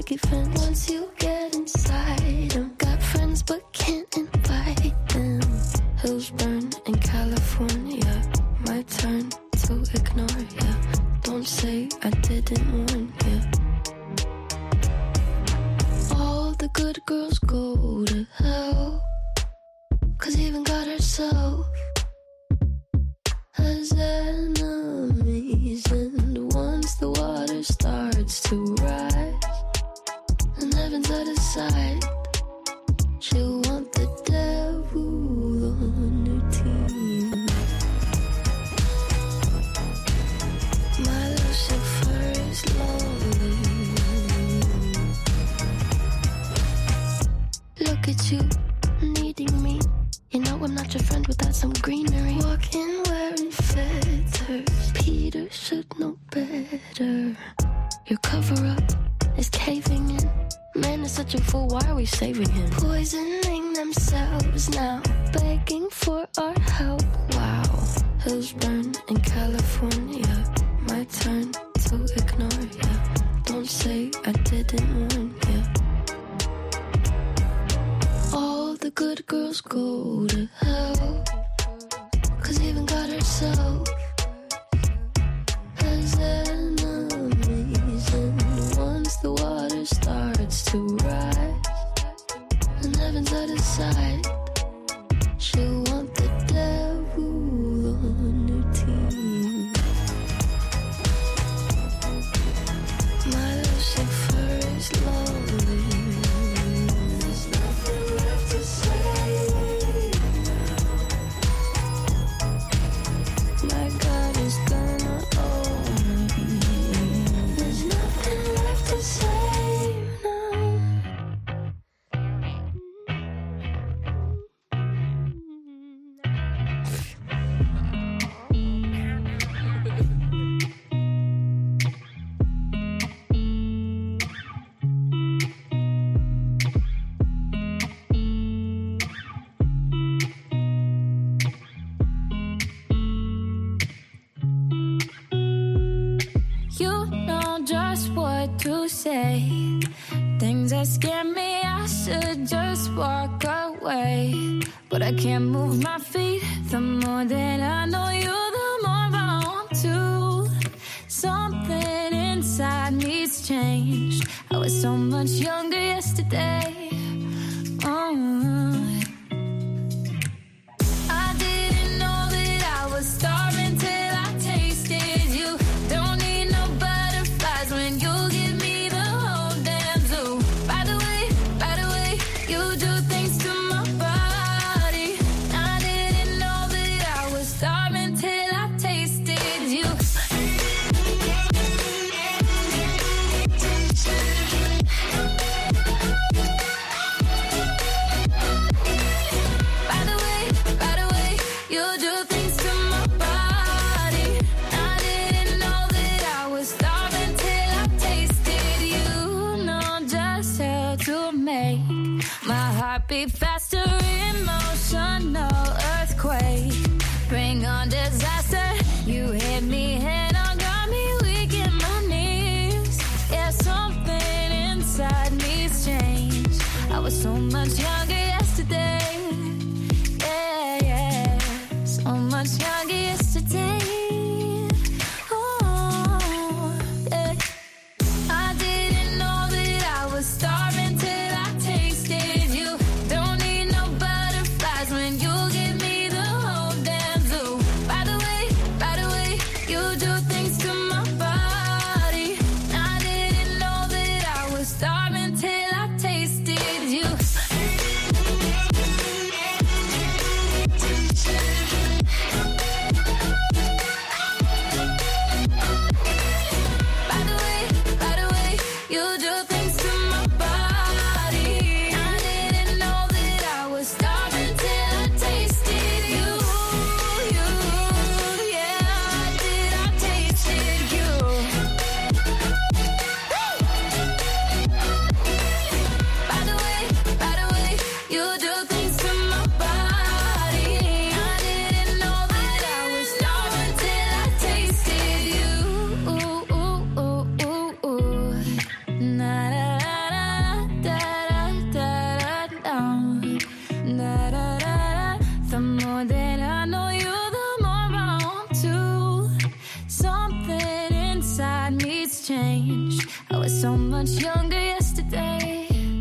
picket fence. Once you get inside them, got friends but can't invite them. Hills burn in California, my turn to ignore ya. Don't say I didn't warn ya. All the good girls go to hell, 'cause even God herself has enemies. And once the water starts to rise and heaven's out of sight, she'll want the devil on her team. My Lucifer is lonely. Look at you, needing me. You know I'm not your friend without some greenery. Walking wearing feathers, Peter should know better. Your cover-up is caving in. Man is such a fool, why are we saving him? Poisoning themselves now, begging for our help. Wow, hills burn in California, my turn to ignore ya. Don't say I didn't warn ya. All the good girls go to hell, 'cause even God herself has enemies. And once the water starts to rise and heaven's out of sight, she'll want the devil on her team. My Lucifer is lonely. There's nothing left to say. My God is gonna own me. There's nothing left to say now. You know just what to say. Things that scare me, I should just walk away. But I can't move my feet. The more that I know you, the more I want to. Something inside me's changed. I was so much younger yesterday. I didn't know that I was starving till I tasted you. Don't need no butterflies when you give me the whole damn zoo. By the way, you do things to my body. I didn't know that I was starving till I tasted you. By the way, you do things to my body. I didn't know that I was starving till I tasted you. Know just how to make my heart beat faster. Emotional earthquake, bring on disaster. You hit me head on, got me weak in my knees. Yeah, something inside me's changed. I was so much younger yesterday. Yeah, so much younger yesterday. Oh, yeah. I didn't know that I was starving till I tasted you. Don't need no butterflies when you give me the whole damn zoo. By the way, you do things to my body. I didn't know that I was starving till I tasted you. yesterday.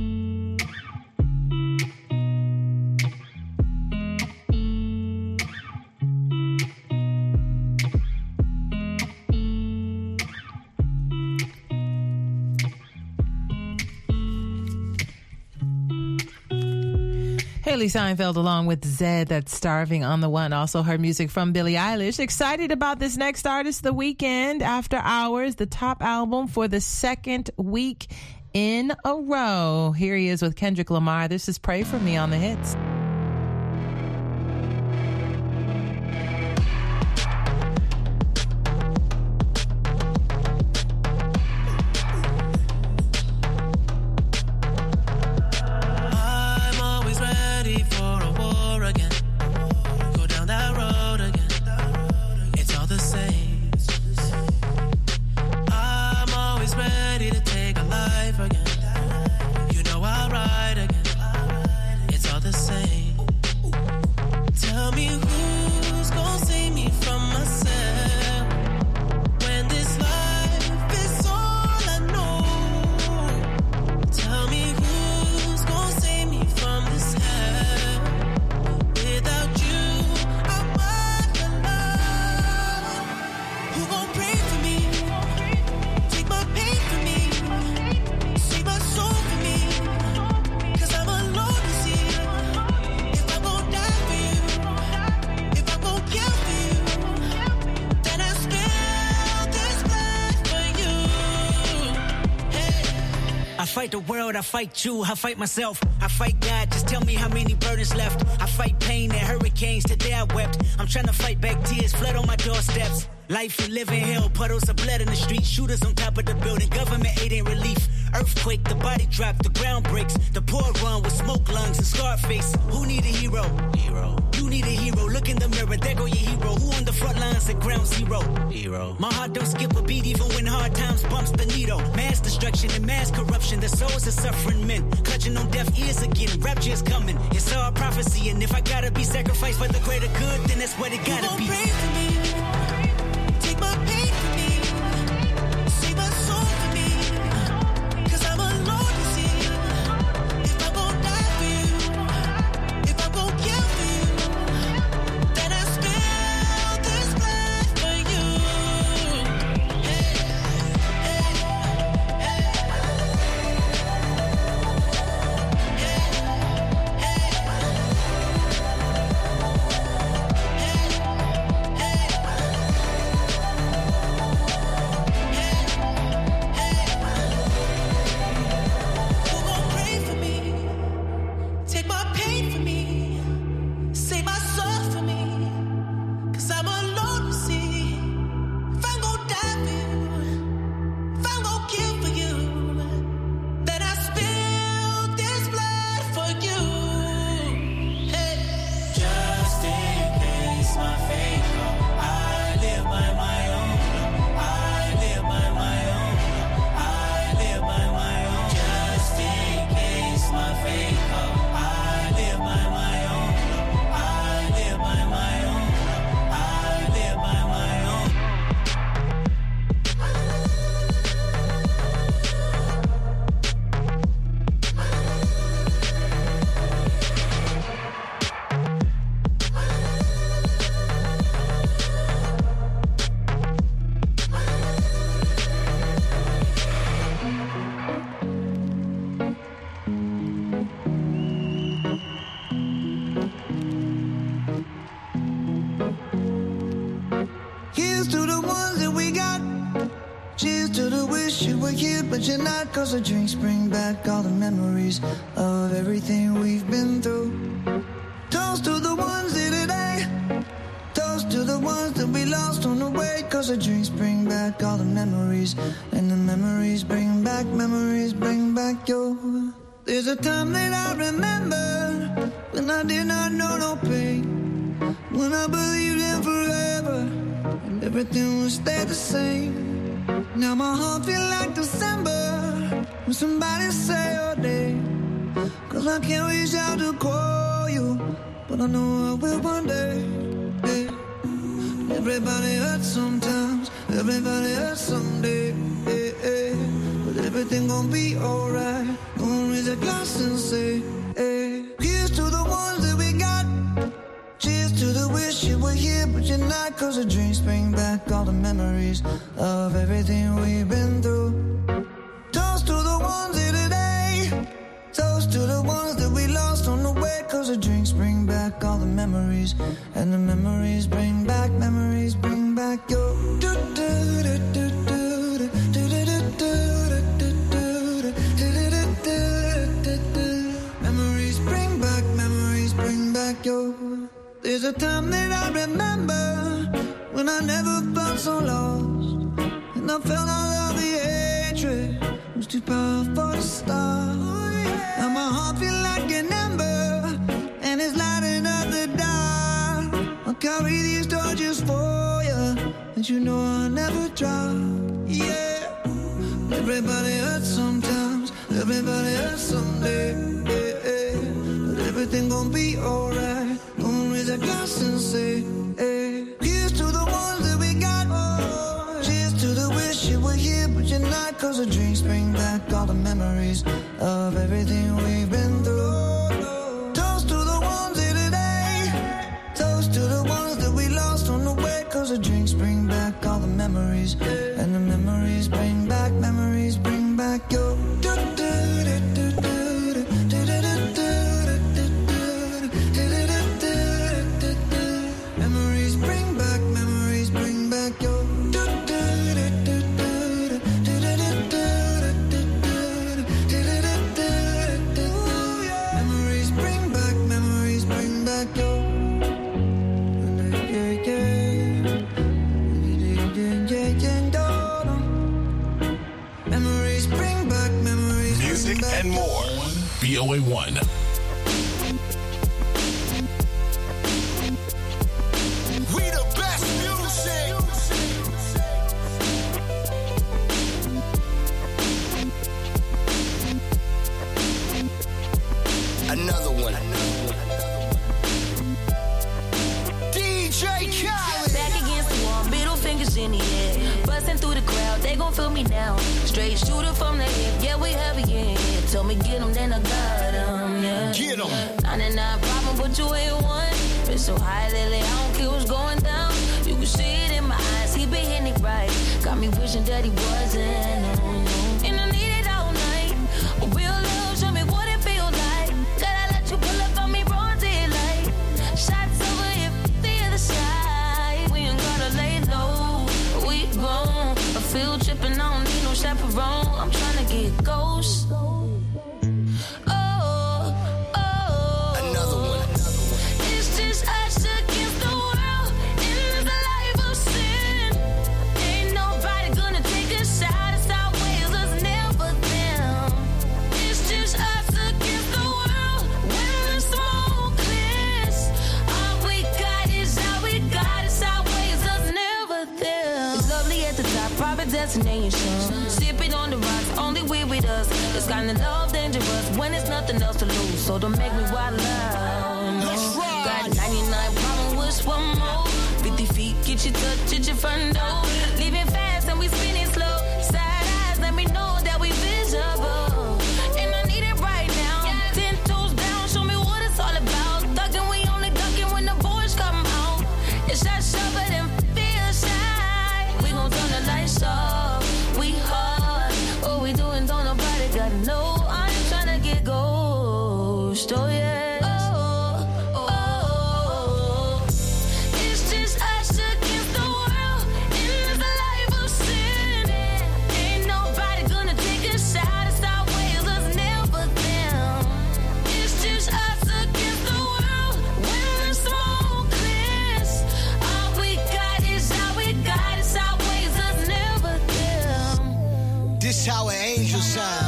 Haley Seinfeld along with Zedd, that's Starving on the One. Also heard music from Billie Eilish. Excited about this next artist, The Weeknd, After Hours, the top album for the second week in a row. Here he is with Kendrick Lamar. This is Pray For Me on the Hits. The world, I fight you, I fight myself, I fight God, just tell me how many burdens left. I fight pain and hurricanes, today I wept. I'm trying to fight back tears, flood on my doorsteps. Life and living hell, puddles of blood in the street, shooters on top of the building, government aid ain't relief. Earthquake, the body drop, the ground breaks, the poor run with smoke lungs and scarred face. Who need a hero? Hero. You need a hero, look in the mirror, there go your hero. Who on the front lines at ground zero? Hero. My heart don't skip a beat even when hard times bumps the needle. Mass destruction and mass corruption, the souls of suffering men. Clutching on deaf ears again, rapture is coming. It's all prophecy, and if I gotta be sacrificed for the greater good, then that's what it gotta be. Pray for me. Take my pain for me. Save my soul for me. 'Cause I'm alone to see. If I'm gonna die for you, if I'm gonna kill for you, then I spill this blood for you. Hey, hey, hey. Who gon' pray for me? Take my pain for me. Save my soul for me. 'Cause I'm alone to see. If I'm gon' die for you, if I'm gon' kill for you, then I spill this blood for you. Hey. Just in case my faith come, I live by my own. I live by my own. I live by my own. Just in case my faith come, I live by my own. I live by my own. I live by my own. Here's to the ones that we got. Cheers to the wish you were here, but you're not. 'Cause the drinks bring back all the memories of everything we've been through. Toast to the ones here today. Toast to the ones that we lost on the way. 'Cause the drinks bring back all the memories. And the memories bring back your. There's a time that I remember when I did not know no pain. When I believed in forever and everything would stay the same. Now my heart feel like December when somebody say your name. 'Cause I can't reach out to call you, but I know I will one day. Yeah. Everybody hurts sometimes, everybody hurts someday. Yeah, yeah. But every everything gon' be alright. Gonna raise a glass and say, hey. Here's to the ones that we got. Cheers to the wish you were here, but you're not. Cause the drinks bring back all the memories of everything we've been through. Toast to the ones here today. Toast to the ones that we lost on the way. Cause the drinks bring back all the memories. And the memories bring back your memories bring back your. There's a time that I remember when I never felt so lost, and I felt all of the hatred was too powerful to stop. Now my heart feel like an ember, and it's lighting up the dark. I'll carry these torches for you, and you know I'll never drop. Yeah, everybody hurts sometimes, everybody hurts someday. But everything gon' be alright. Gonna raise a glass and say, hey. Here's to the ones that we got. Cheers to the wish you were here, but you're not. Cause the drinks bring back all the memories of everything we've been through. Toast to the ones here today. Toast to the ones that we lost on the way. Cause the drinks bring back all the memories. And the memories bring back your. And more. VOA1. We the best music. Another one. DJ Khaled. Back against the wall, middle fingers in the air. Busting through the crowd, they gon' feel me now. Straight shooter from the hip, yeah, we heavy in here. Told me get 'em, then I got 'em, yeah. Get 'em. 99 problem, but you ain't one. Been so high lately, I don't care what's going down. You can see it in my eyes, he been hitting it right. Got me wishing that he wasn't. And I need it all night. A real love, show me what it feels like. Gotta let you pull up on me, broad daylight. Shots over here, the other side. We ain't gotta lay low, we grown. A field trip and I don't need no chaperone. I'm trying to get ghost. Destination. Sipping on the rocks, only we with us. It's kind of love dangerous when there's nothing else to lose. So don't make me wild out. Got 99 problem, wish one more. 50 feet, get your touch at your front door. Leaving fast and we spinning slow. Side eyes, let me know that we visible. And I need it right now. 10 toes down, show me what it's all about. Ducking, we only ducking when the boys come out. It's that shoving and feel shy. We gon' turn the lights off. Oh yeah, it's just us against the world. In this life of sin, ain't nobody gonna take us out. It's our ways, us never them. It's just us against the world. When the smoke clears, all we got is all we got. It's our ways, us never them. This how an angel sounds.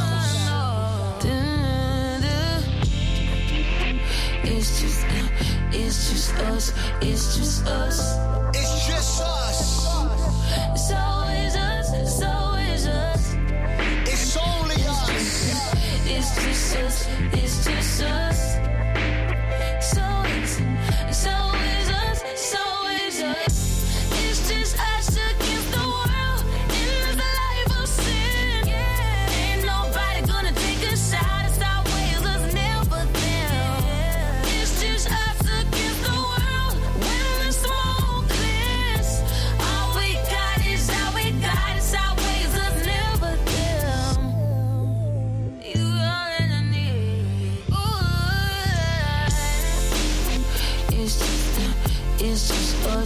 It's just us, it's just us. It's just us. It's always us, it's always us. It's only us. It's just us, it's just us. So it's always us, it's always us. It's just us against the world. In this life of sin, ain't no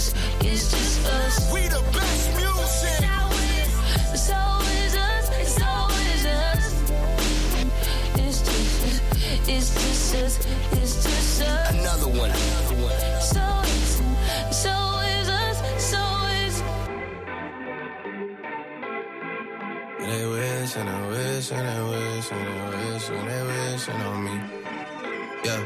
else. It's just us. We the best music. So is us. So is us. It's just us. It's just us. It's just us. Another one. So is us. So is. They wish and they wish and they wish and they wish and they wishing on me. Yeah.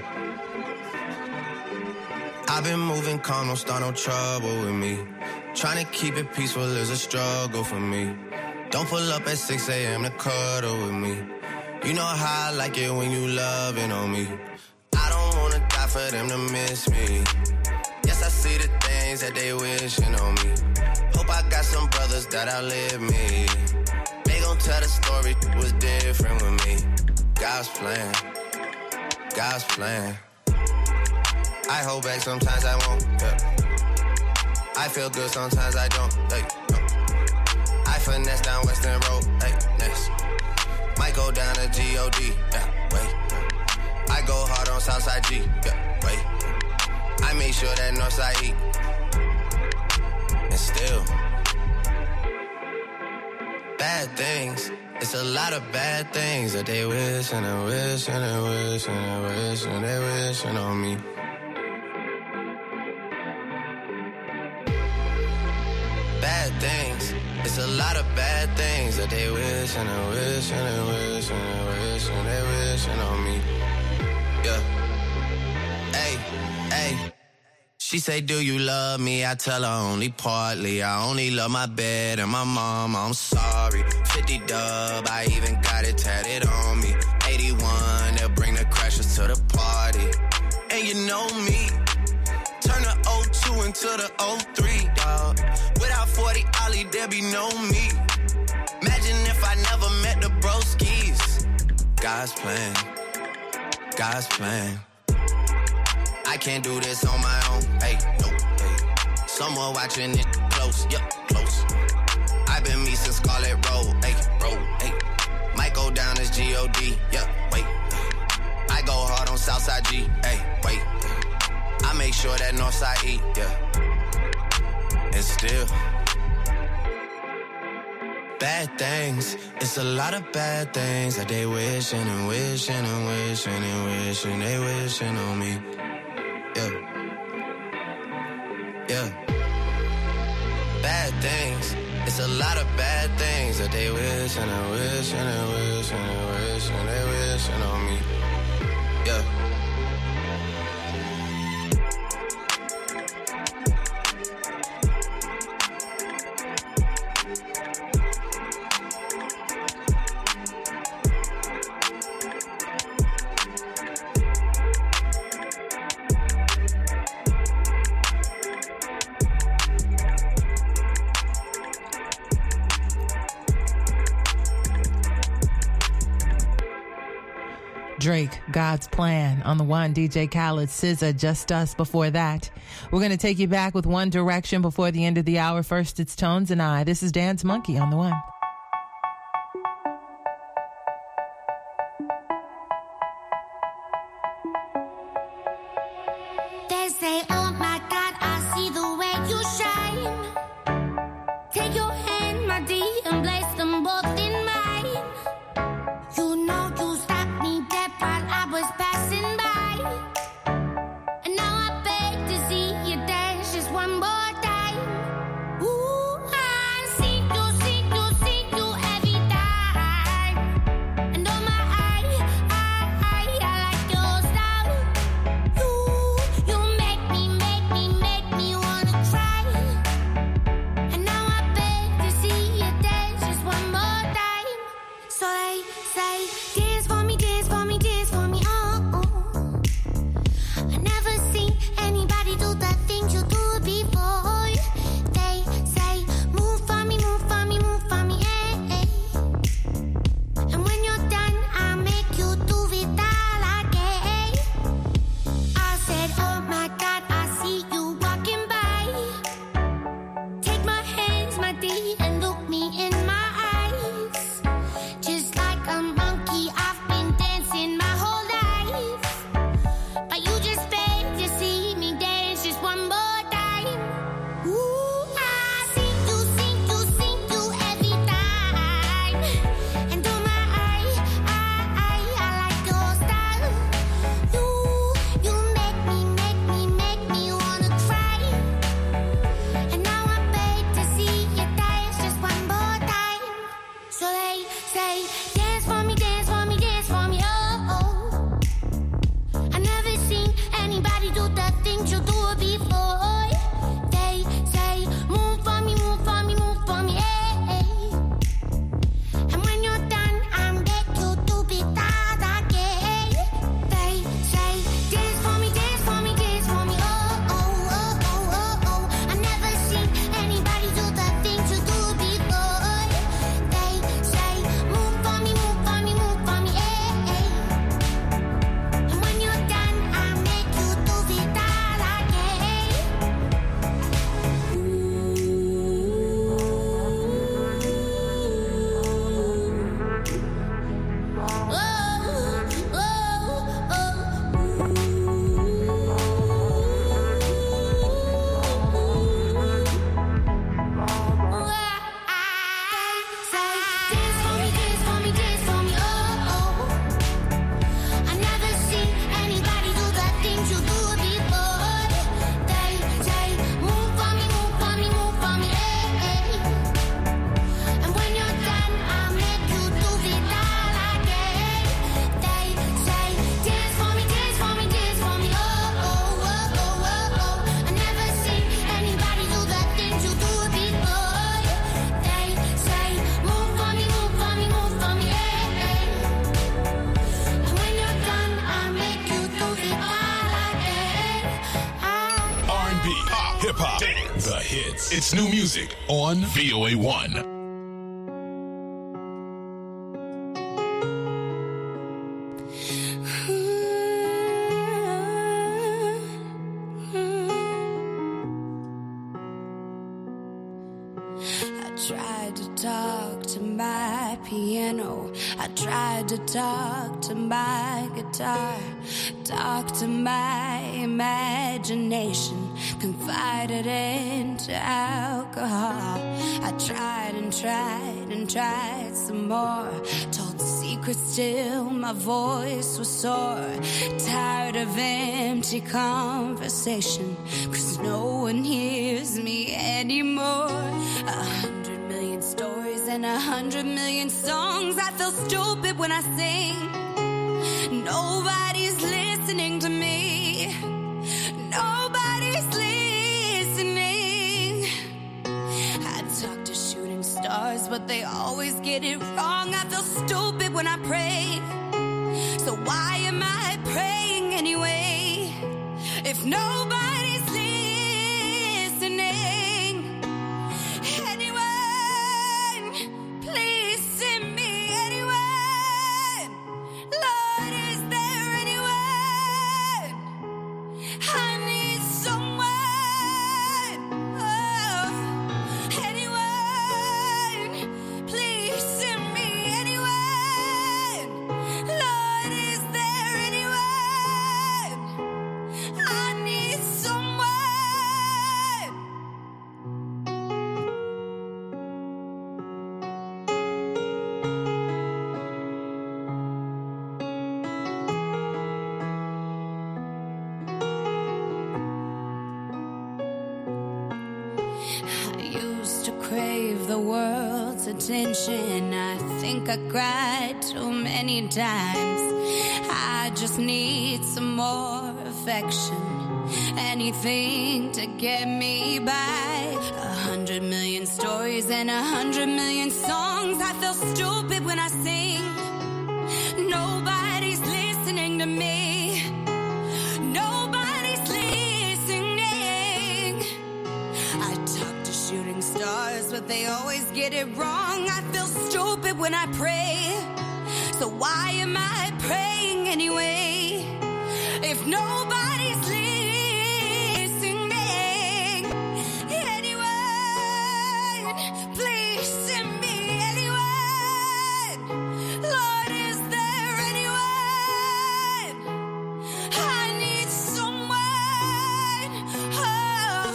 I've been moving calm, don't start no trouble with me. Trying to keep it peaceful is a struggle for me. Don't pull up at 6 a.m. to cuddle with me. You know how I like it when you loving on me. I don't wanna die for them to miss me. Yes, I see the things that they wishing on me. Hope I got some brothers that outlive me. They gon' tell the story was different with me. God's plan, God's plan. I hold back, sometimes I won't. Yeah. I feel good, sometimes I don't. Hey, no. I finesse down Western Road. Hey, next. Might go down to G.O.D. Yeah, wait. I go hard on Southside G. Yeah, wait. I make sure that Northside eat. And still, bad things. It's a lot of bad things that they wish and they wish and they wish and they wish and they wishing on me. Bad things. It's a lot of bad things that they wish and they wish and they wish and they wish and they wishing on me. Yeah. Hey, hey. She say, do you love me? I tell her only partly. I only love my bed and my mom. I'm sorry. 50 dub, I even got it tatted on me. 81, they'll bring the crashers to the party. And you know me. Turn the 02 into the 03, dog. Without 40 Ollie, there be no me. Imagine if I never met the broskies. God's plan, God's plan. I can't do this on my own, hey, no, hey. Someone watching it close, yup, close. I've been me since Scarlet Road, hey, Might go down as G.O.D., yeah, wait. I go hard on Southside G, hey, wait. I make sure that Northside eat, yeah. And still, bad things. It's a lot of bad things that they wishing and wishing and wishing and wishing. They wishing on me, yeah. Yeah. Bad things. It's a lot of bad things that they wishing and wishing and wishing and wishing. They wishing on me, yeah. Drake, God's Plan on the one. DJ Khaled, SZA, Just Us before that. We're going to take you back with One Direction before the end of the hour. First, it's Tones and I. This is Dance Monkey on the one. They say, oh my God, I see the way you shine. Take your hand, my dear, and place them both in mine. You know you stopped me dead while I was passing by. And now I beg to see you dance just one more time. Ooh, I see you, see you, see hip hop, the hits. It's new music on VOA1. I tried to talk to my guitar, talk to my imagination, confided into alcohol. I tried and tried and tried some more, told secrets till my voice was sore. Tired of empty conversation, 'cause no one hears me anymore. 100 million stories and 100 million songs. I feel stupid when I sing. Nobody's listening to me. Nobody's listening. I talk to shooting stars, but they always get it wrong. I feel stupid when I pray. So why am I praying anyway? If nobody's listening. Anyone, please send me anyone. Lord, is there anyone? I need someone. Oh, anyone, please send me anyone. Lord, is there anyone? I need someone. I used to crave the world's attention. I think I cried too many times. I just need some more affection. Anything to get me by. 100 million stories and 100 million songs. I feel stupid when I sing. Nobody's listening to me. Nobody's listening. I talk to shooting stars, but they always get it wrong. I feel stupid when I pray. So why am I praying anyway? If nobody's listening. Anyone, please send me anyone. Lord, is there anyone? I need someone. Oh,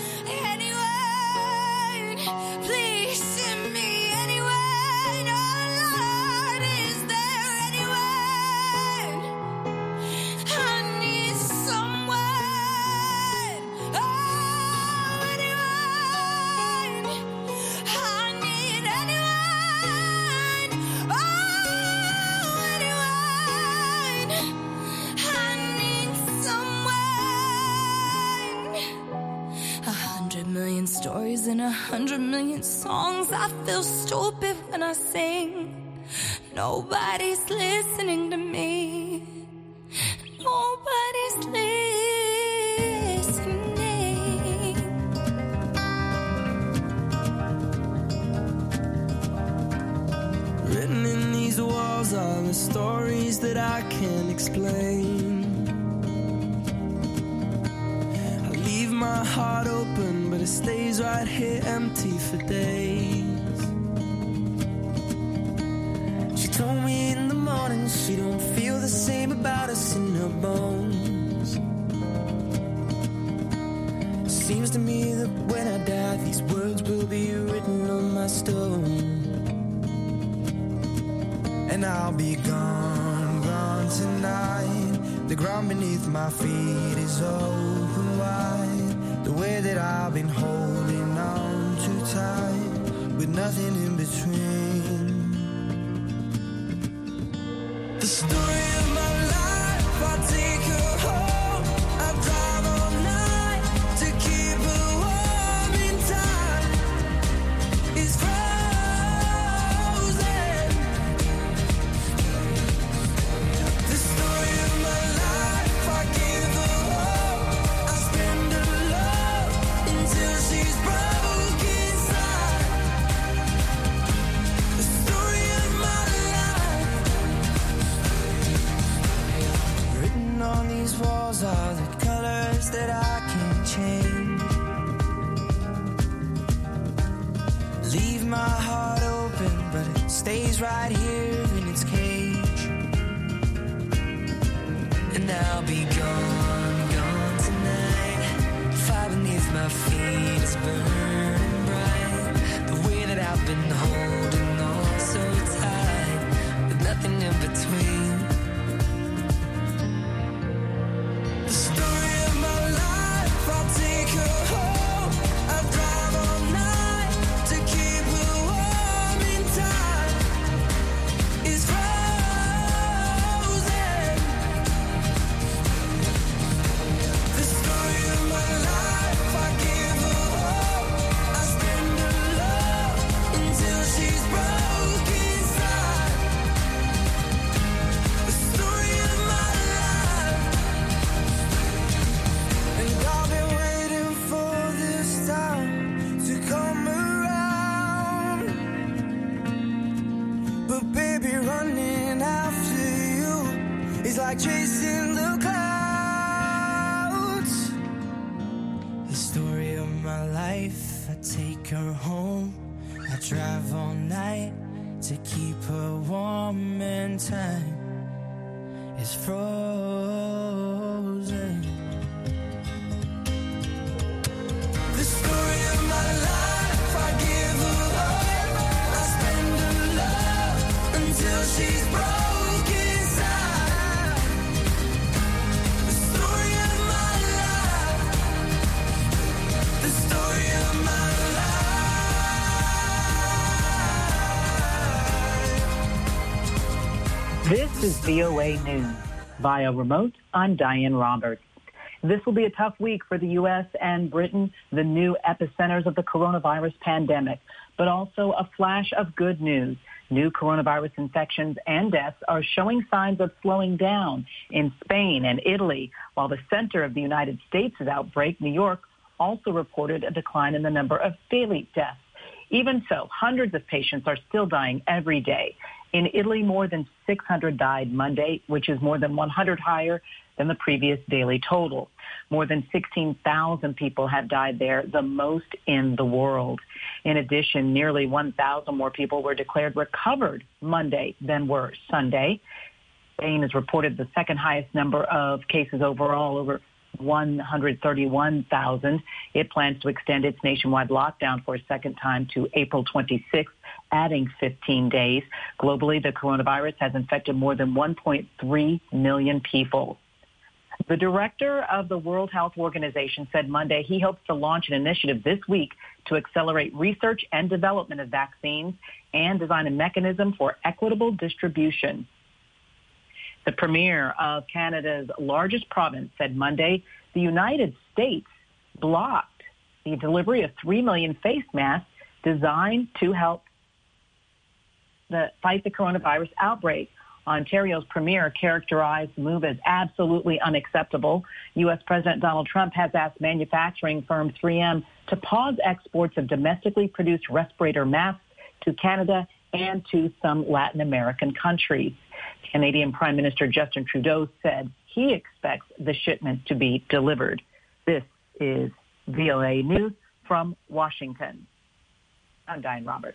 anyone, please send me anyone. Oh, Lord, is there anyone? I need someone. Oh, anyone. I need anyone. Oh, anyone. I need someone. 100 million stories and 100 million songs. I feel stupid when I sing. Nobody's listening to me. Nobody's listening. Written in these walls are the stories that I can't explain. I leave my heart open, but it stays right here empty for days. She told me in the morning she don't feel the same about us in her bones. Seems to me that when I die, these words will be written on my stone. And I'll be gone, gone tonight. The ground beneath my feet is open wide. The way that I've been holding on too tight, with nothing in between. The story of my life, I take her home. I drive all night to keep her warm in time. It's frozen. The story of my life, I give her hope. I spend her love these walls are the colors that I can't change. Leave my heart open, but it stays right here in its cage. And I'll be gone, gone tonight. Fire beneath my feet is burning bright. The way that I've been holding on so tight, with nothing in between. The story of my life, I'll take her home. I'll drive all night to keep her warm in time. It's frozen. The story of my life, I give her hope. I spend her love until she's broke inside. The story of my life. And I've been waiting for this time to come around. But baby, running after you is like chasing the clouds. The story of my life, I take her home. I drive all night to keep her warm and time is frozen. The story of my life, I give her hope. I spend her love until she's broke inside. The story of my life. The story of my life. This is VOA News. Via remote, I'm Diane Roberts. This will be a tough week for the U.S. and Britain, the new epicenters of the coronavirus pandemic, but also a flash of good news. New coronavirus infections and deaths are showing signs of slowing down in Spain and Italy, while the center of the United States' outbreak, New York, also reported a decline in the number of daily deaths. Even so, hundreds of patients are still dying every day. In Italy, more than 600 died Monday, which is more than 100 higher than the previous daily total. More than 16,000 people have died there, the most in the world. In addition, nearly 1,000 more people were declared recovered Monday than were Sunday. Spain has reported the second highest number of cases overall, over 131,000. It plans to extend its nationwide lockdown for a second time to April 26th, adding 15 days. Globally, the coronavirus has infected more than 1.3 million people. The director of the World Health Organization said Monday he hopes to launch an initiative this week to accelerate research and development of vaccines and design a mechanism for equitable distribution. The premier of Canada's largest province said Monday the United States blocked the delivery of 3 million face masks designed to help fight the coronavirus outbreak. Ontario's premier characterized the move as absolutely unacceptable. U.S. President Donald Trump has asked manufacturing firm 3M to pause exports of domestically produced respirator masks to Canada and to some Latin American countries. Canadian Prime Minister Justin Trudeau said he expects the shipment to be delivered. This is VOA News from Washington. I'm Diane Roberts.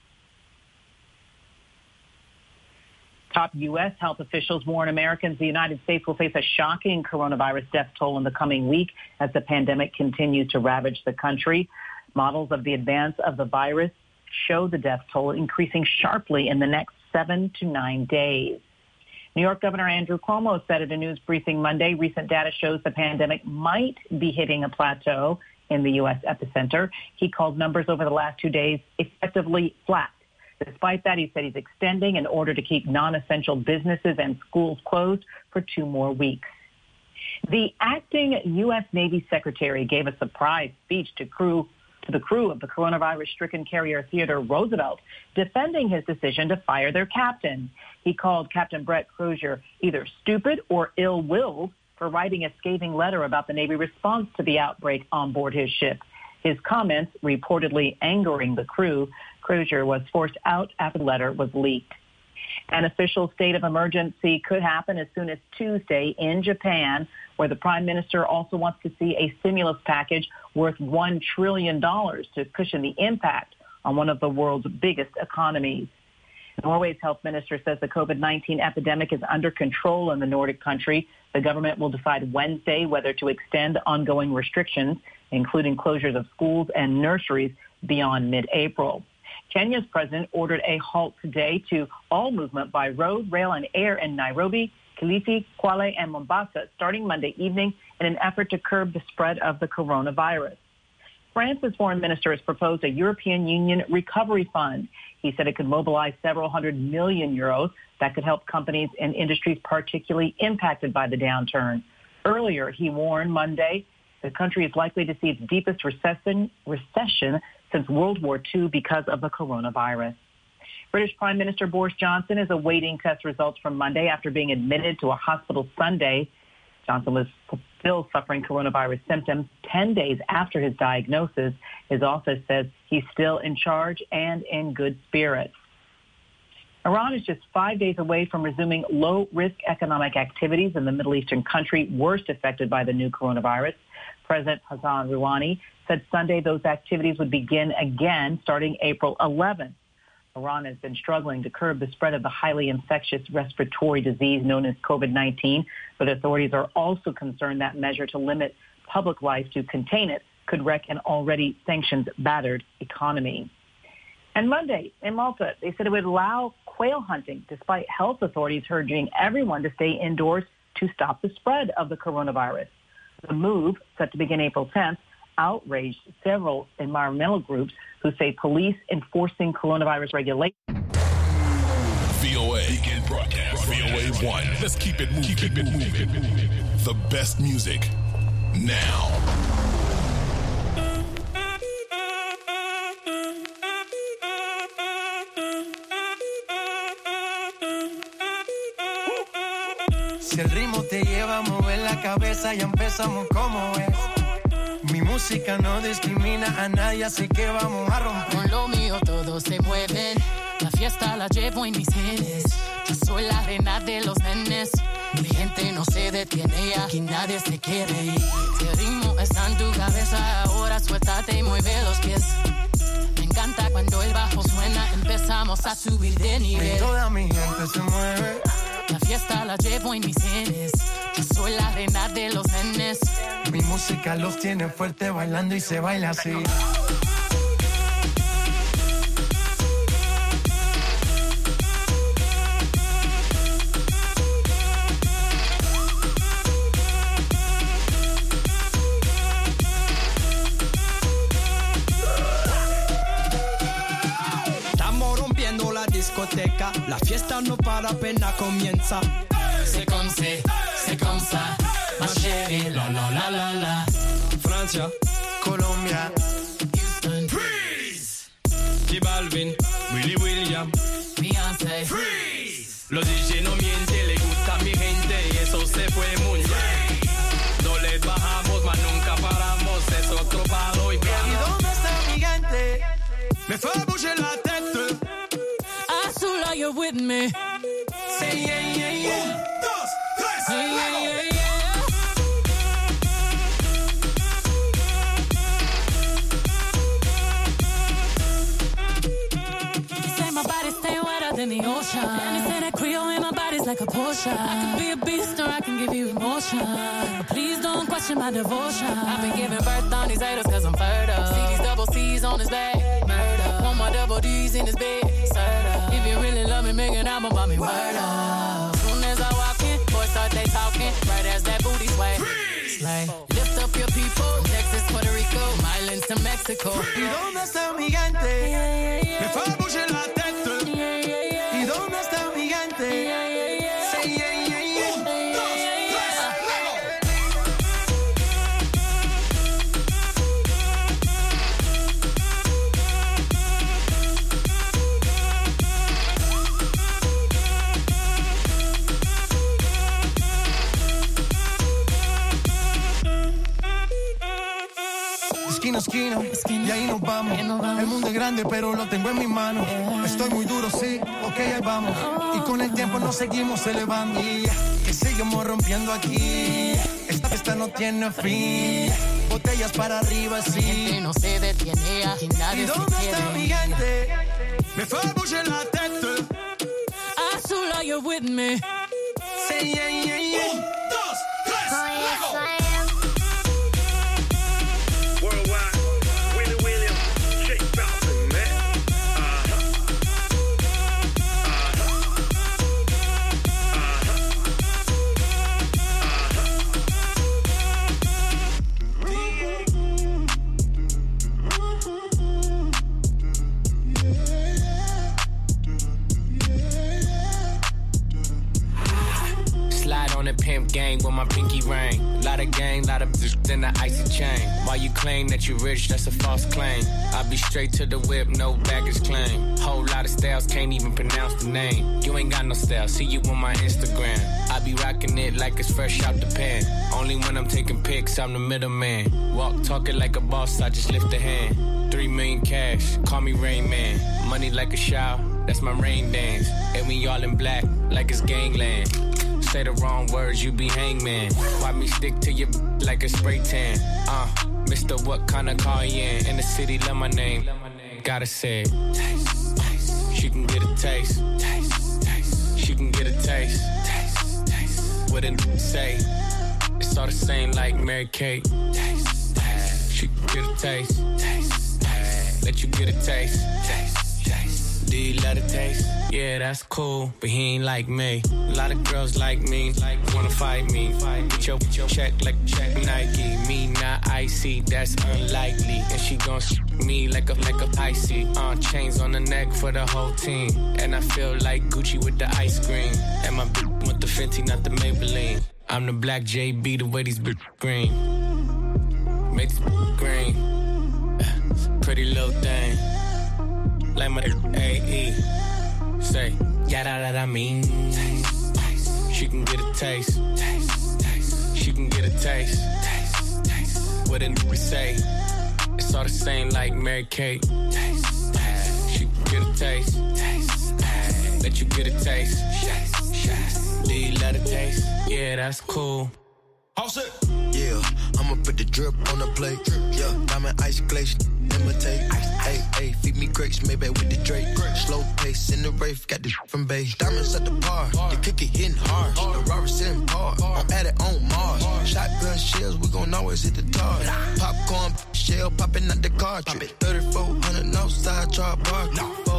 Top U.S. health officials warn Americans the United States will face a shocking coronavirus death toll in the coming week as the pandemic continues to ravage the country. Models of the advance of the virus show the death toll increasing sharply in the next 7 to 9 days. New York Governor Andrew Cuomo said at a news briefing Monday, recent data shows the pandemic might be hitting a plateau in the U.S. epicenter. He called numbers over the last 2 days effectively flat. Despite that, he said he's extending in order to keep non-essential businesses and schools closed for 2 more weeks. The acting U.S. Navy Secretary gave a surprise speech to the crew of the coronavirus-stricken carrier Theodore Roosevelt, defending his decision to fire their captain. He called Captain Brett Crozier either stupid or ill-willed for writing a scathing letter about the Navy response to the outbreak on board his ship. His comments reportedly angering the crew. Crozier was forced out after the letter was leaked. An official state of emergency could happen as soon as Tuesday in Japan, where the prime minister also wants to see a stimulus package worth $1 trillion to cushion the impact on one of the world's biggest economies. Norway's health minister says the COVID-19 epidemic is under control in the Nordic country. The government will decide Wednesday whether to extend ongoing restrictions, including closures of schools and nurseries beyond mid-April. Kenya's president ordered a halt today to all movement by road, rail, and air in Nairobi, Kilifi, Kwale, and Mombasa starting Monday evening in an effort to curb the spread of the coronavirus. France's foreign minister has proposed a European Union recovery fund. He said it could mobilize several hundred million euros that could help companies and industries particularly impacted by the downturn. Earlier, he warned Monday the country is likely to see its deepest recession since World War II because of the coronavirus. British Prime Minister Boris Johnson is awaiting test results from Monday after being admitted to a hospital Sunday. Johnson was still suffering coronavirus symptoms 10 days after his diagnosis. His office says he's still in charge and in good spirits. Iran is just 5 days away from resuming low-risk economic activities in the Middle Eastern country worst affected by the new coronavirus. President Hassan Rouhani said Sunday those activities would begin again starting April 11th. Iran has been struggling to curb the spread of the highly infectious respiratory disease known as COVID-19, but authorities are also concerned that measure to limit public life to contain it could wreck an already sanctions-battered economy. And Monday in Malta, they said it would allow quail hunting despite health authorities urging everyone to stay indoors to stop the spread of the coronavirus. The move, set to begin April 10th, outraged several environmental groups who say police enforcing coronavirus regulations. VOA begin broadcast. VOA 1. Let's keep it moving. Keep it moving. The best music now. Si el ritmo te lleva a mover la cabeza, ya empezamos como es. Mi música no discrimina a nadie, así que vamos a romper. Con lo mío todos se mueven, la fiesta la llevo en mis genes. Yo soy la reina de los nenes, mi gente no se detiene, aquí nadie se quiere ir. Si el ritmo está en tu cabeza, ahora suéltate y mueve los pies. Me encanta cuando el bajo suena, empezamos a subir de nivel. Y toda mi gente se mueve. La fiesta la llevo en mis genes. Yo soy la reina de los nenes. Mi música los tiene fuerte bailando y se baila así. Estamos rompiendo la discoteca. La fiesta no para, apenas comienza. C'est comme ça, ma chérie, la la la la la. Francia, Colombia, Houston, Freeze. J Balvin, Willy William, Beyoncé, Freeze. Los DJ no mienten, le gusta a mi gente y eso se fue muy bien. No les bajamos, mas nunca paramos, es otro palo y plano. ¿Y dónde está mi gente? Me fue a bouger la tête. Azul, are you with me? Say yeah, yeah, yeah. Yeah, yeah, yeah, yeah. You say my body stay wetter than the ocean. And you say that Creole in my body's like a potion. I can be a beast or I can give you emotion. But please don't question my devotion. I've been giving birth on these haters cause I'm fertile. See these double C's on his back. Murder. Want my double D's in his bed. Serta. If you really love me, make an album about me. Word up. Soon as I walk in, boys start they talking. Right as that booty sway. Slay. Lift up your people. Texas, Puerto Rico, Islands to Mexico. ¿Y dónde está mi gente? Yeah, yeah, yeah. Me fue a bouger la tête. Yeah, yeah, yeah. ¿Y dónde está mi gente? Yeah, yeah, yeah. Say yeah, yeah, yeah. esquina a esquina, y ahí nos vamos. El mundo es grande, pero lo tengo en mis manos. Estoy muy duro, sí, ok, ahí vamos. Y con el tiempo nos seguimos elevando. Que seguimos rompiendo aquí. Esta fiesta no tiene fin. Botellas para arriba, sí. Mi gente no se detiene, aquí nadie ¿Y se dónde quiere. está mi gente? Me fait bouger la tête. Azul, are you with me? Say yeah, yeah, yeah. 1, 2, 3, Oh, yes, Worldwide, Willie Williams, Jake Falcon, man. Slide on the pimp gang with my pinky ring. Lot of gang, lot of bitch in the icy chain. While you claim that you rich, that's a false claim. I be straight to the whip, no baggage claim. Whole lot of styles, can't even pronounce the name. You ain't got no style, see you on my Instagram. I be rocking it like it's fresh out the pan. Only when I'm taking pics, I'm the middleman. Walk talking like a boss, I just lift a hand. 3 million cash, call me Rain Man. Money like a shower, that's my rain dance. And we all in black, like it's gangland. Say the wrong words, you be hangman. Why me stick to your like a spray tan? Mr. What kind of car you in the city, love my name. Gotta say it. Taste, taste. She can get a taste. Taste, taste. She can get a taste. Taste, taste. What it say? It's all the same like Mary Kate. Taste, taste. She can get a taste. Taste, taste. Let you get a taste. Taste, taste. Do you love the taste? Yeah, that's cool, but he ain't like me. A lot of girls like me, wanna fight me. Get your check like check Nike. Me not icy, that's unlikely. And she gon' me like a icy. Chains on the neck for the whole team. And I feel like Gucci with the ice cream. And my bitch with the Fenty, not the Maybelline. I'm the black JB, the way these bitch green. Make this green. Pretty little thing. Like my AE. Say, yada mean. Taste, taste. She can get a taste. Taste, taste. She can get a taste. Taste, taste. What it say? It's all the same like Mary Kate. Taste, taste. She can get a taste. Taste, taste. Let you get a taste. Taste, taste. Do you love the taste? Yeah, that's cool. All set. Yeah, I'ma put the drip on the plate. Yeah, diamond ice glaze, imitate. Hey, hey, feed me grapes, maybe with the Drake. Slow pace in the rave, got this from base. Diamonds at the bar, the cookie hitting hard. The Robert sitting hard, I'm at it on Mars. Shotgun shells, we gon' always hit the tar. Popcorn shell popping out the cartridge. 3400 outside, try bar.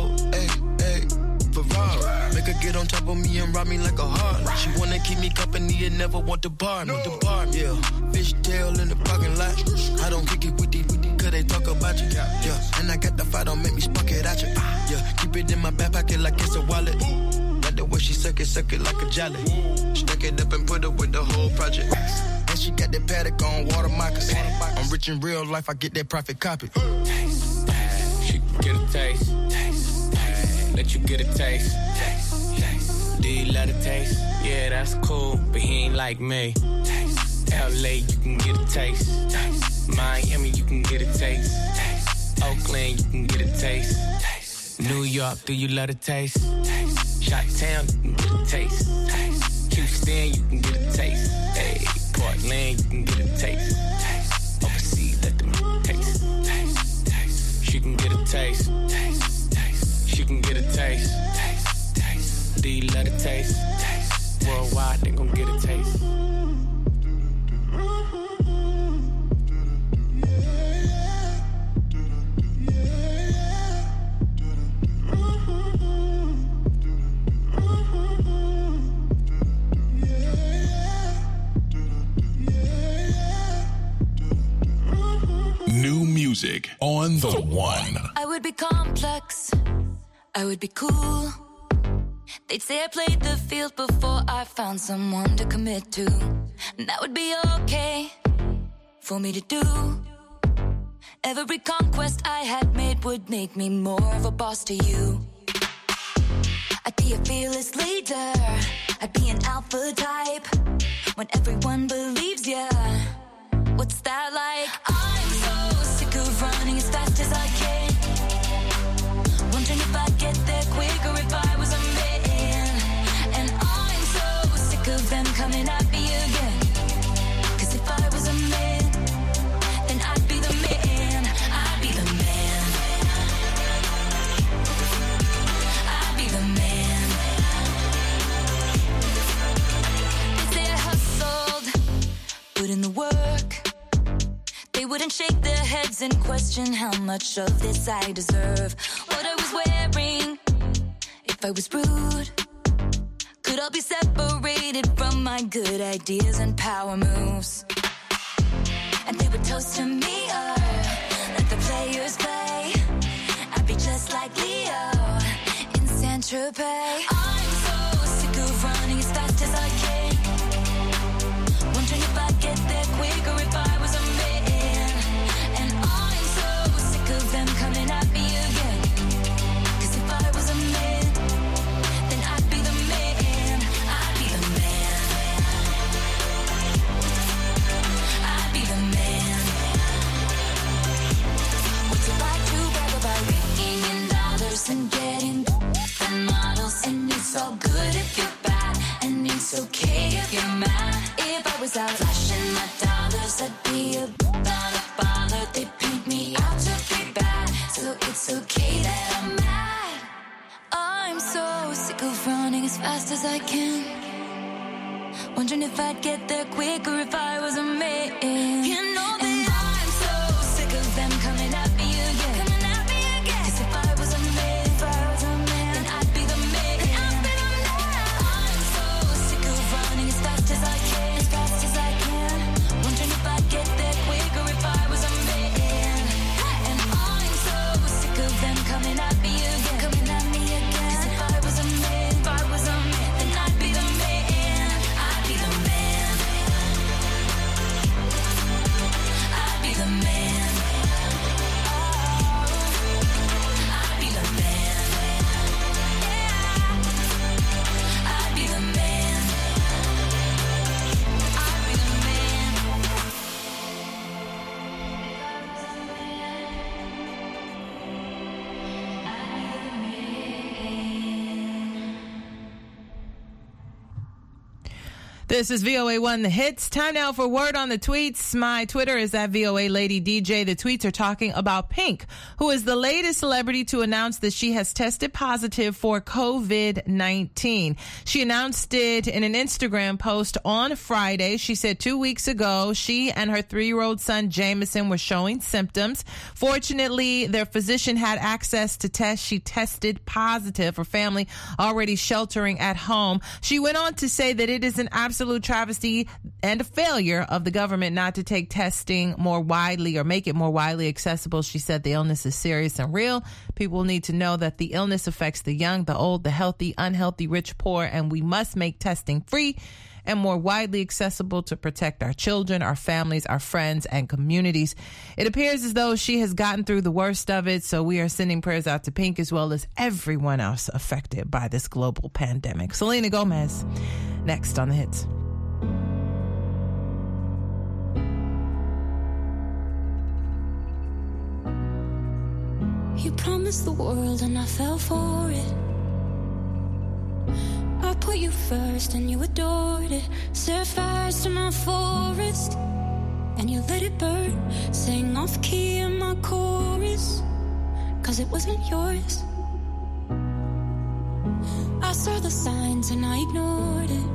488 Ferrari. Make her get on top of me and rob me like a heart. She wanna keep me company and never want to bar me. Yeah, fish tail in the parking lot. I don't kick it with these, cause they talk about you. Yeah, and I got the fight, don't make me spark it at you. Yeah, keep it in my back pocket like it's a wallet. Like the way she suck it like a jelly. Stack it up and put it with the whole project. And she got that paddock on water moccasins. I'm rich in real life, I get that profit copy. Taste, taste. She can get a taste. Taste, taste. Let you get a taste. Taste, taste. Do you love the taste? Yeah, that's cool, but he ain't like me. Taste. LA, you can get a taste. Taste. Miami, you can get a taste. Taste. Oakland, you can get a taste. Taste. New York, do you love the taste? Taste. Chi-town, you can get a taste. Taste. Houston, you can get a taste. Hey, Portland, you can get a taste. Taste. Overseas, let them taste. Taste. Taste. She can get a taste. Taste. Taste. She can get a taste. Taste. Taste. Do you love the taste? Taste. Worldwide, they gon' get a taste. New music on the one. I would be complex, I would be cool. They'd say I played the field before I found someone to commit to. And that would be okay for me to do. Every conquest I had made would make me more of a boss to you. I'd be a fearless leader, I'd be an alpha type. When everyone believes ya, what's that like? I'm so sick put in the work, they wouldn't shake their heads and question how much of this I deserve. What I was wearing, if I was rude, could all be separated from my good ideas and power moves. And they would toast to me, let the players play. I'd be just like Leo in Saint-Tropez. I'm so sick of running as fast as I can, wondering if I'd get there quicker if I was a man. And I'm so sick of them coming at me again, 'cause if I was a man, then I'd be the man. I'd be the man. I'd be the man. What's it like to brag about making in dollars and getting the models? And it's all good if you're bad, and it's okay if you're mad. If I was out flashing my dollars, I'd be a not a baller. They paint me out to be bad, so it's okay that I'm mad. I'm so sick of running as fast as I can, wondering if I'd get there quicker if I was a man. You know that I'm so sick of them coming at me again, coming at me again. 'Cause if I was a man, if I was a man, then I'd be the man. I'd be the man. I'm so sick of running as fast as I can, as fast as I can, wondering if I'd get there quicker if I was a man. And I'm so sick of them coming at me again, coming at me again. 'Cause if I was a man, if I was a man, then I'd be the man. I'd be the man. I'd be the man. I'd be the man. I'd be the man. I'd be the man. This is VOA1 The Hits. Time now for Word on the Tweets. My Twitter is at VOA Lady DJ. The tweets are talking about Pink, who is the latest celebrity to announce that she has tested positive for COVID-19. She announced it in an Instagram post on Friday. She said 2 weeks ago, she and her 3-year-old son, Jameson, were showing symptoms. Fortunately, their physician had access to tests. She tested positive. Her family already sheltering at home. She went on to say that it is an absolute travesty and a failure of the government not to take testing more widely or make it more widely accessible. She said the illness is serious and real. People need to know that the illness affects the young, the old, the healthy, unhealthy, rich, poor, and we must make testing free and more widely accessible to protect our children, our families, our friends, and communities. It appears as though she has gotten through the worst of it, so we are sending prayers out to Pink as well as everyone else affected by this global pandemic. Selena Gomez, next on The Hits. You promised the world and I fell for it. I put you first and you adored it. Set fires to my forest and you let it burn. Sang off key in my chorus, 'cause it wasn't yours. I saw the signs and I ignored it.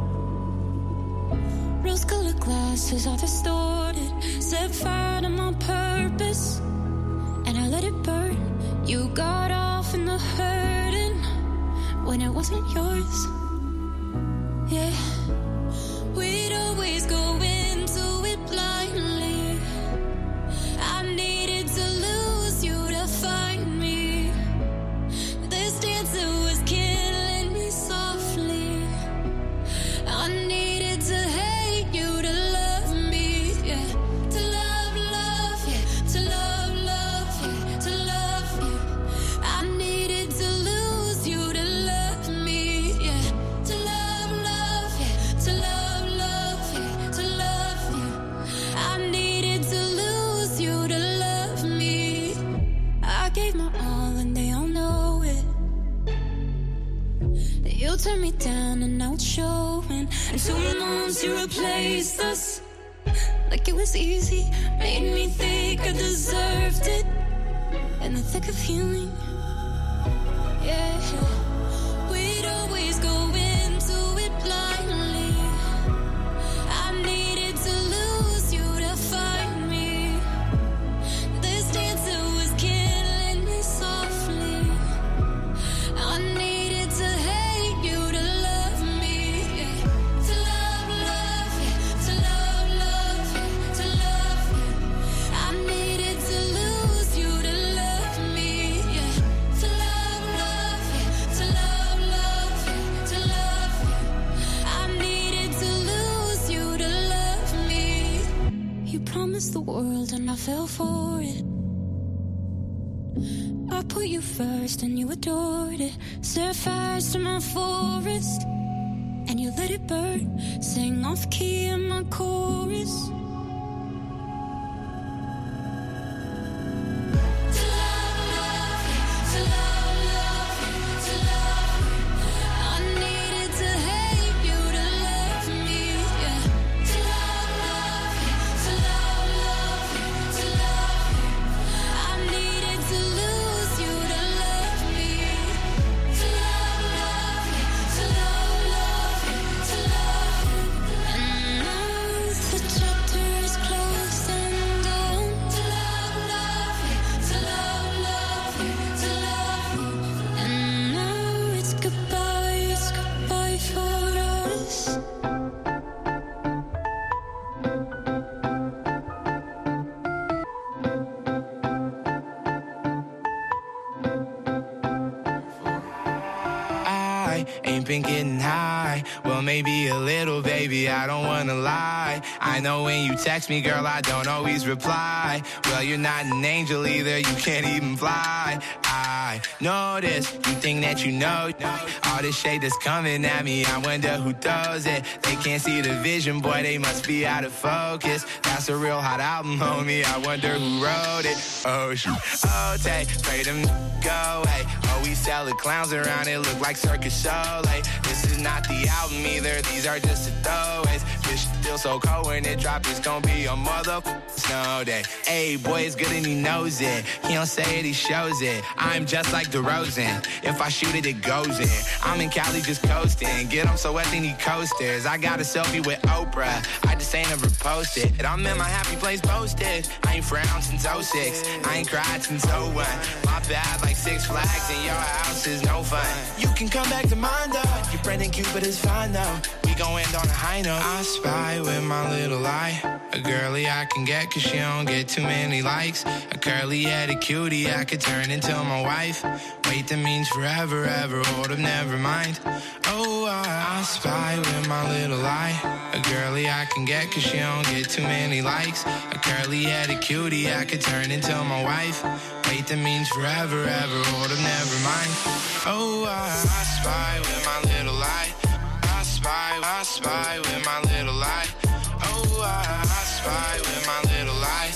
Rose-colored glasses are distorted. Set fire to my purpose and I let it burn. You got off in the hurting when it wasn't yours. Yeah, we'd always go into it blindly. I needed to lose you to find me. This dancer was killing me softly. I needed to hate you to love me. Yeah, to love, yeah, to love, yeah, to love you. I needed to lose you to love me. Yeah, to love, yeah, to love, yeah, to love you. I needed to lose you to love me. I gave my all and they all know it. You turned me down and now it's showing. And 2 months you replaced us like it was easy. Made me think I deserved it in the thick of healing. Yeah, we'd always go into it blindly. I needed to lose promised the world and I fell for it. I put you first and you adored it. Set fires to my forest and you let it burn. Sing off key in my chorus. Ain't been getting high, well maybe a little, baby, I don't wanna lie. I know when you text me, girl, I don't always reply. Well, you're not an angel either, you can't even fly. I know this, you think that you know all this shade that's coming at me, I wonder who throws it. They can't see the vision, boy, they must be out of focus. That's a real hot album, homie, I wonder who wrote it. Oh shoot, oh take, pray them go away. Oh, we sell the clowns around, it look like Circus Soleil. This is not the album either, these are just the throwaways. This still so cold when it drop, it's gonna be a snow day. Hey, boy, it's good and he knows it. He don't say it, he shows it. I'm just like DeRozan. If I shoot it, it goes in. I'm in Cali just coasting. Get him so wet, then he coasters. I got a selfie with Oprah. I just ain't never posted. And I'm in my happy place posted. I ain't frowned since 06. I ain't cried since 01. My bad, like Six Flags, and your house is no fun. You can come back to mine, though. Your friend and Cupid is fine, though. We gon' end on a high note. I spy with my little eye. A girly I can get, cause she don't get too many likes. A curly-headed cutie I could turn into my wife. Wait, that means forever, ever. Hold up, never mind. Oh, I spy with my little eye. A girly I can get, cause she don't get too many likes. A curly-headed cutie I could turn into my wife. Wait, that means forever, ever. Hold up, never mind. Oh, I spy with my little eye. I spy with my little eye. Oh, I spy with my little eye.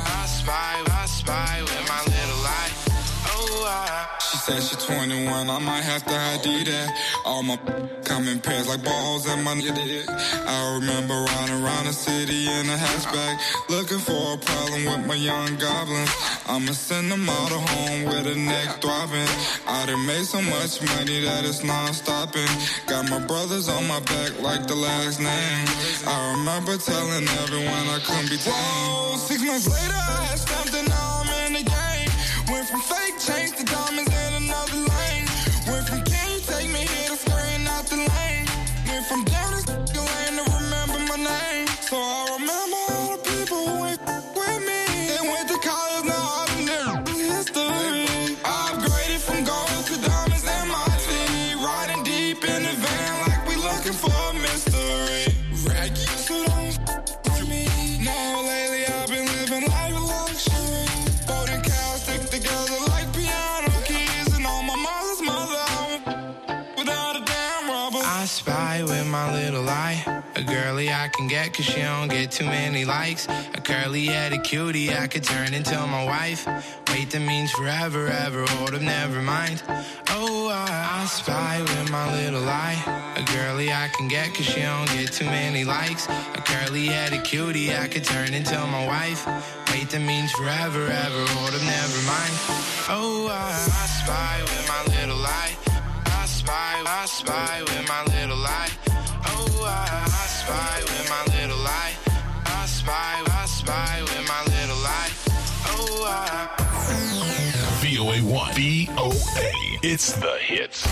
I spy with my little eye. Oh, She said she's 21, I might have to ID that. All my come in pairs like balls and my I remember riding around the city in a hatchback, looking for a problem with my young goblins. I'ma send them all to home with a neck throbbing. I done made so much money that it's non-stopping. Got my brothers on my back like the last name. I remember telling everyone I couldn't be tamed. Whoa, 6 months later I had stamped and now I'm in the game. Went from fake chains to diamonds in another lane. Went from can you take me here to screen out the lane. Went from down this lane to remember my name. So I remember all the people who went with me. They went to college, now I've been history. I upgraded from gold to diamonds in my city. Riding deep in the van like we looking for a mystery. Raggy, so don't with me. Now lately I've been living life of luxury. Boating cows stick together like piano keys. And on my mother's mother without a damn rubber. I spy with my little eye. A girly I can get, cause she don't get too many likes. A curly-headed cutie I could turn into my wife. Wait, that means forever, ever. Hold up, never mind. Oh, I spy with my little eye. A girly I can get, cause she don't get too many likes. A curly-headed cutie I could turn into my wife. Wait, that means forever, ever. Hold up, never mind. Oh, I spy with my little eye. I spy with my little eye. Oh, I spy with my little eye. I spy with my little eye. Oh, VOA1. VOA. It's the hits.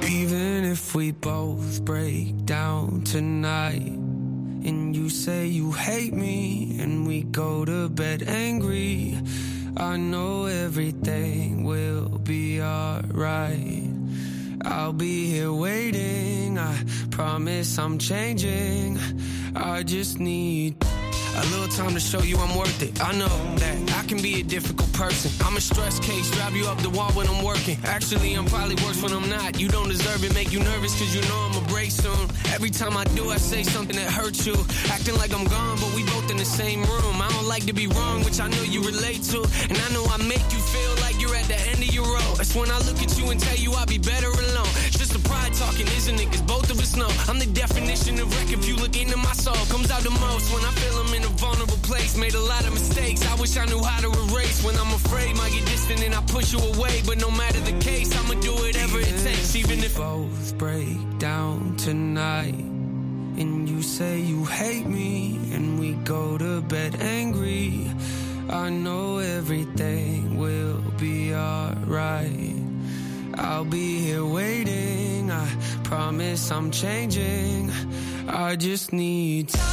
Even if we both break down tonight, and you say you hate me, and we go to bed angry, I know everything will be alright. I'll be here waiting, I promise I'm changing. I just need a little time to show you I'm worth it. I know that I can be a difficult person. I'm a stress case, drive you up the wall when I'm working. Actually, I'm probably worse when I'm not. You don't deserve it, make you nervous cause you know I'ma break soon. Every time I do, I say something that hurts you. Acting like I'm gone, but we both in the same room. I don't like to be wrong, which I know you relate to. And I know I make you feel like you're at the end of your road. That's when I look at you and tell you I'll be better alone. It's just the pride talking, isn't it? Cause both of us know I'm the definition of wreck. If you look into my soul, comes out the most when I feel I'm in a vulnerable place. Made a lot of mistakes, I wish I knew how to erase. When I'm afraid, might get distant and I push you away. But no matter the case, I'ma do whatever it takes. Even if both break down tonight, and you say you hate me, and we go to bed angry, I know everything will be alright. I'll be here waiting, I promise I'm changing. I just need time.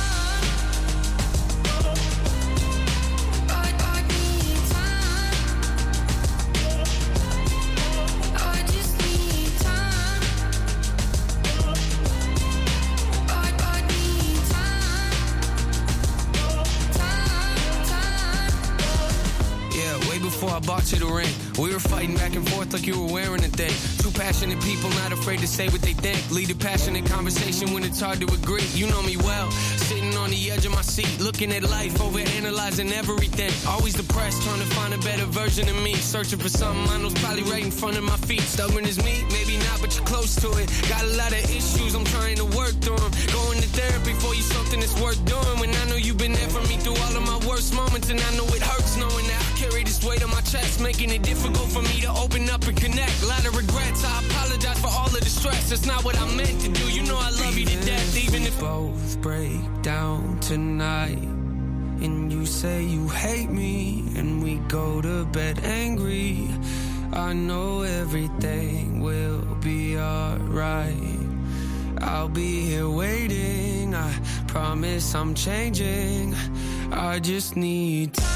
Before I bought you the ring, we were fighting back and forth like you were wearing a thing. Two passionate people not afraid to say what they think. Lead a passionate conversation when it's hard to agree. You know me well, sitting on the edge of my seat, looking at life, over analyzing everything. Always depressed, trying to find a better version of me. Searching for something I know's probably right in front of my feet. Stubborn as me, maybe not, but you're close to it. Got a lot of issues, I'm trying to work through them. Going to therapy for you, something that's worth doing. When I know you've been there for me through all of my worst moments, and I know it hurts knowing that I carry this weight on my chest, making it difficult for me to open up and connect. A lot of regrets, I apologize for all of the stress. That's not what I meant to do, you know I love you to death. Even if both break down tonight, and you say you hate me, and we go to bed angry, I know everything will be alright. I'll be here waiting, I promise I'm changing. I just need time.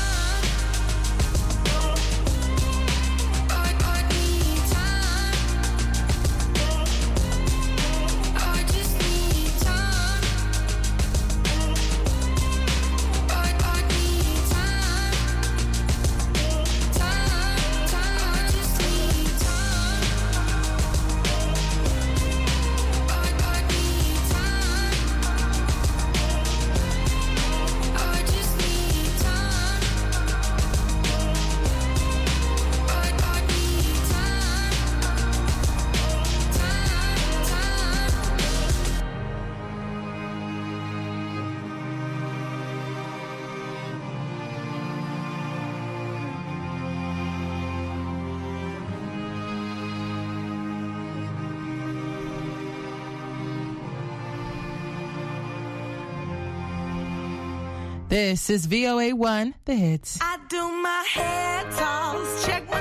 This is VOA1, The Hits. I do my hair toss, check my